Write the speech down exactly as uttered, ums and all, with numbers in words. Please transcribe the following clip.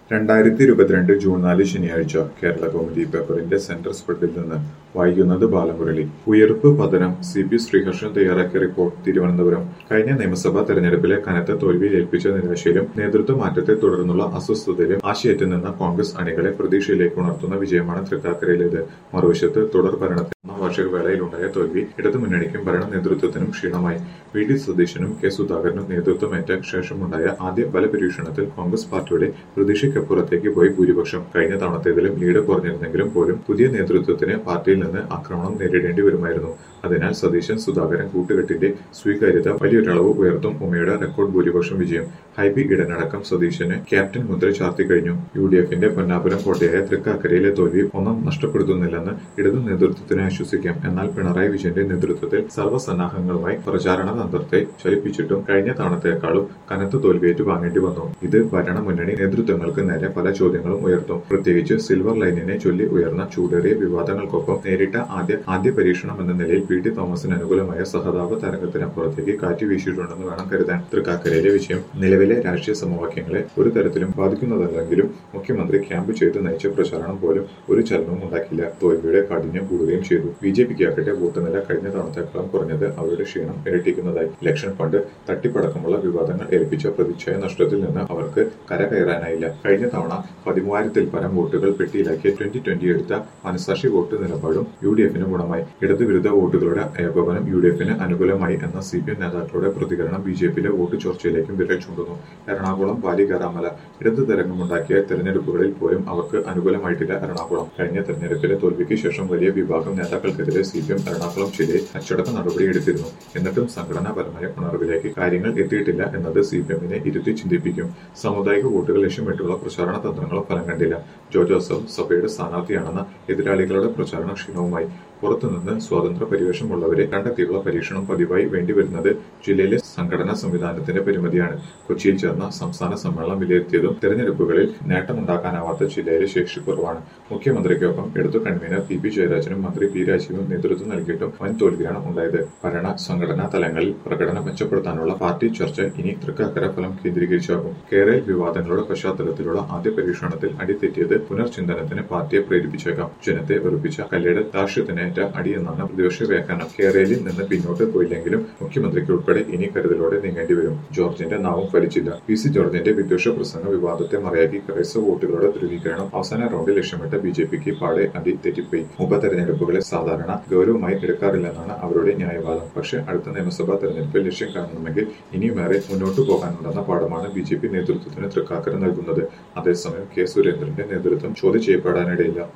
രണ്ടായിരത്തി ഇരുപത്തിരണ്ട് ജൂൺ നാല് ശനിയാഴ്ച കേരള കൗമുദി പേപ്പറിന്റെ സെന്റർ സ്പ്രെഡിൽ നിന്ന് വായിക്കുന്നത് ബാലമുരളി. ഉയർപ്പ് പതനം സി പി ശ്രീഹർഷൻ തയ്യാറാക്കിയ റിപ്പോർട്ട്. തിരുവനന്തപുരം. കഴിഞ്ഞ നിയമസഭാ തെരഞ്ഞെടുപ്പിലെ കനത്ത തോൽവി ഏൽപ്പിച്ച നിരാശയിലും നേതൃത്വ മാറ്റത്തെ തുടർന്നുള്ള അസ്വസ്ഥതയിലും ആശയത്തിൽ നിന്ന് കോൺഗ്രസ് അണികളെ പ്രതീക്ഷയിലേക്ക് ഉണർത്തുന്ന വിജയമാണ് തൃക്കാക്കരയിലേത്. മറുവശത്ത് തുടർ ഭരണത്തിൽ ഒന്നാം വാർഷിക വേളയിലുണ്ടായ തോൽവി ഇടതുമുന്നണിക്കും ഭരണ നേതൃത്വത്തിനും ക്ഷീണമായി. വി ഡി സതീശനും കെ സുധാകരനും നേതൃത്വമേറ്റ ശേഷമുണ്ടായ ആദ്യ ബലപരീക്ഷണത്തിൽ കോൺഗ്രസ് പാർട്ടിയുടെ പ്രതീക്ഷയ്ക്കപ്പുറത്തേക്ക് പോയി ഭൂരിപക്ഷം. കഴിഞ്ഞ തവണത്തേതിലും ലീഡ് കുറഞ്ഞിരുന്നെങ്കിലും പോലും പുതിയ നേതൃത്വത്തിന് പാർട്ടിയിൽ നിന്ന് ആക്രമണം നേരിടേണ്ടി വരുമായിരുന്നു. അതിനാൽ സതീശൻ സുധാകരൻ കൂട്ടുകെട്ടിന്റെ സ്വീകാര്യത വലിയൊരളവ് ഉയർത്തും. ഉമയുടെ റെക്കോർഡ് ഭൂരിപക്ഷം വിജയം. ഹൈബി ഈഡനടക്കം സതീശന് ക്യാപ്റ്റൻ മുദ്ര ചാർത്തി കഴിഞ്ഞു. യു ഡി എഫിന്റെ പൊന്നാപുരം കോട്ടയായ തൃക്കാക്കരയിലെ തോൽവി ഒന്നും നഷ്ടപ്പെടുത്തുന്നില്ലെന്ന് ഇടതു നേതൃത്വത്തിന് ആശ്വസിക്കാം. എന്നാൽ പിണറായി വിജയന്റെ നേതൃത്വത്തിൽ സർവ്വസന്നാഹങ്ങളുമായി പ്രചാരണ തന്ത്രത്തെ ചലിപ്പിച്ചിട്ടും കഴിഞ്ഞ തവണത്തേക്കാളും കനത്ത തോൽവിയേറ്റു വാങ്ങേണ്ടി വന്നു. ഇത് ഭരണമുന്നണി നേതൃത്വങ്ങൾക്ക് നേരെ പല ചോദ്യങ്ങളും ഉയർത്തും. പ്രത്യേകിച്ച് സിൽവർ ലൈനിനെ ചൊല്ലി ഉയർന്ന ചൂടേറിയ വിവാദങ്ങൾക്കൊപ്പം നേരിട്ട ആദ്യ ആദ്യ പരീക്ഷണം എന്ന നിലയിൽ പി ടി തോമസിന് അനുകൂലമായ സഹതാപ തരംഗത്തിനപ്പുറത്തേക്ക് കാറ്റ് വീശിയിട്ടുണ്ടെന്ന് വേണം കരുതാൻ. തൃക്കാക്കരയിലെ വിഷയം നിലവിലെ രാഷ്ട്രീയ സമവാക്യങ്ങളെ ഒരു തരത്തിലും ബാധിക്കുന്നതല്ലെങ്കിലും മുഖ്യമന്ത്രി ക്യാമ്പ് ചെയ്ത് നയിച്ച പ്രചാരണം പോലും ഒരു ചലനവും ഉണ്ടാക്കില്ല. തോൽവിയുടെ കാഠിന്യം കൂടുകയും ചെയ്തു. ബി ജെ പിക്കാകട്ടെ വോട്ട് നില കഴിഞ്ഞ തവണത്തേക്കാളും കുറഞ്ഞത് അവരുടെ ക്ഷീണം ഇരട്ടിക്കുന്നതായി. ഇലക്ഷൻ ഫണ്ട് തട്ടിപ്പടക്കമുള്ള വിവാദങ്ങൾ ഏൽപ്പിച്ച പ്രതിച്ഛായ നഷ്ടത്തിൽ നിന്ന് അവർക്ക് കരകയറാനായില്ല. കഴിഞ്ഞ തവണ പതിമൂവായിരത്തിൽ പരം വോട്ടുകൾ പെട്ടിയിലാക്കിയ ട്വന്റി ട്വന്റി എടുത്ത മനസാക്ഷി വോട്ട് നിലപാടും യു ഡി എഫിന് ഗുണമായി. ഇടതുവിരുദ്ധ വോട്ടുകളുടെ ഏകോപനം യു ഡി എഫിന് അനുകൂലമായി എന്ന സി പി എം നേതാക്കളുടെ പ്രതികരണം ബി ജെ പിയിലെ വോട്ട് ചോർച്ചയിലേക്കും വിരൽ ചൂണ്ടുന്നു. എറണാകുളം പാലികേറാമല ഇടതു തരംഗമുണ്ടാക്കിയ തെരഞ്ഞെടുപ്പുകളിൽ പോലും അവർക്ക് അനുകൂലമായിട്ടില്ല എറണാകുളം. കഴിഞ്ഞ തെരഞ്ഞെടുപ്പിലെ തോൽവിക്ക് ശേഷം വലിയ വിഭാഗം നേതാക്കൾക്കെതിരെ സി പി എം എറണാകുളം ജില്ലയിൽ അച്ചടക്ക നടപടിയെടുത്തിരുന്നു. എന്നിട്ടും സംഘടനാപരമായ ഉണർവിലേക്ക് കാര്യങ്ങൾ എത്തിയിട്ടില്ല എന്നത് സി പി എമ്മിനെ ഇരുത്തി ചിന്തിപ്പിക്കും. സാമുദായിക വോട്ടുകൾ ലക്ഷ്യമിട്ടുള്ള പ്രചാരണ തന്ത്രങ്ങളും ഫലം കണ്ടില്ല. ജോ ജോസഫ് സഭയുടെ സ്ഥാനാർത്ഥിയാണെന്ന എതിരാളികളുടെ പ്രചാരണ ക്ഷീണവുമായി. പുറത്തുനിന്ന് സ്വതന്ത്ര പരിവേഷമുള്ളവരെ കണ്ടെത്തിയുള്ള പരീക്ഷണം പതിവായി വേണ്ടിവരുന്നത് ജില്ലയിലെ സംഘടനാ സംവിധാനത്തിന്റെ പരിമിതിയാണ്. കൊച്ചിയിൽ ചേർന്ന സംസ്ഥാന സമ്മേളനം വിലയിരുത്തിയതും തെരഞ്ഞെടുപ്പുകളിൽ നേട്ടമുണ്ടാക്കാനാവാത്ത ജില്ലയിലെ ശേഷിക്കുറവാണ്. മുഖ്യമന്ത്രിക്കൊപ്പം ഇടതു കൺവീനർ പി പി ജയരാജനും മന്ത്രി പി രാജീവും നേതൃത്വം നൽകിയിട്ടും വൻ തോൽവിയാണ് ഉണ്ടായത്. ഭരണ സംഘടനാ തലങ്ങളിൽ പ്രകടനം മെച്ചപ്പെടുത്താനുള്ള പാർട്ടി ചർച്ച ഇനി തൃക്കാക്കര ഫലം കേന്ദ്രീകരിച്ചാകും. കേരള വിവാദങ്ങളുടെ പശ്ചാത്തലത്തിലുള്ള ആദ്യ പരീക്ഷണത്തിൽ അടിതെറ്റിയത് പുനർചിന്തനത്തിന് പാർട്ടിയെ പ്രേരിപ്പിച്ചേക്കാം. ജനത്തെ വെറുപ്പിച്ച കല്ലയുടെ ദാർഷ്ട്യത്തിന് അടിയെന്നാണ് പ്രതിപക്ഷ വ്യാഖ്യാനം. കേരളയിൽ നിന്ന് പിന്നോട്ട് പോയില്ലെങ്കിലും മുഖ്യമന്ത്രിക്ക് ഉൾപ്പെടെ ഇനി കരുതലോടെ നീങ്ങേണ്ടി വരും. ജോർജിന്റെ നാവും ഫലിച്ചില്ല. പി സി ജോർജിന്റെ വിദ്വേഷ പ്രസംഗ വിവാദത്തെ മറയാക്കി ക്രൈസ്തവ വോട്ടുകളുടെ ധ്രുവീകരണം അവസാന റൗണ്ടിൽ ലക്ഷ്യമിട്ട ബി ജെ പിക്ക് പാടെ അടി തെറ്റിപ്പോയി. ഉപതെരഞ്ഞെടുപ്പുകളെ സാധാരണ ഗൗരവമായി എടുക്കാറില്ലെന്നാണ് അവരുടെ ന്യായവാദം. പക്ഷേ അടുത്ത നിയമസഭാ തെരഞ്ഞെടുപ്പിൽ ലക്ഷ്യം കാണണമെങ്കിൽ ഇനിയുമേറെ മുന്നോട്ടു പോകാനുണ്ടെന്ന പാഠമാണ് ബി ജെ പി നേതൃത്വത്തിന് തൃക്കാക്കര നൽകുന്നത്. അതേസമയം കെ സുരേന്ദ്രന്റെ നേതൃത്വം ചോദ്യം ചെയ്യപ്പെടാനിടയില്ല.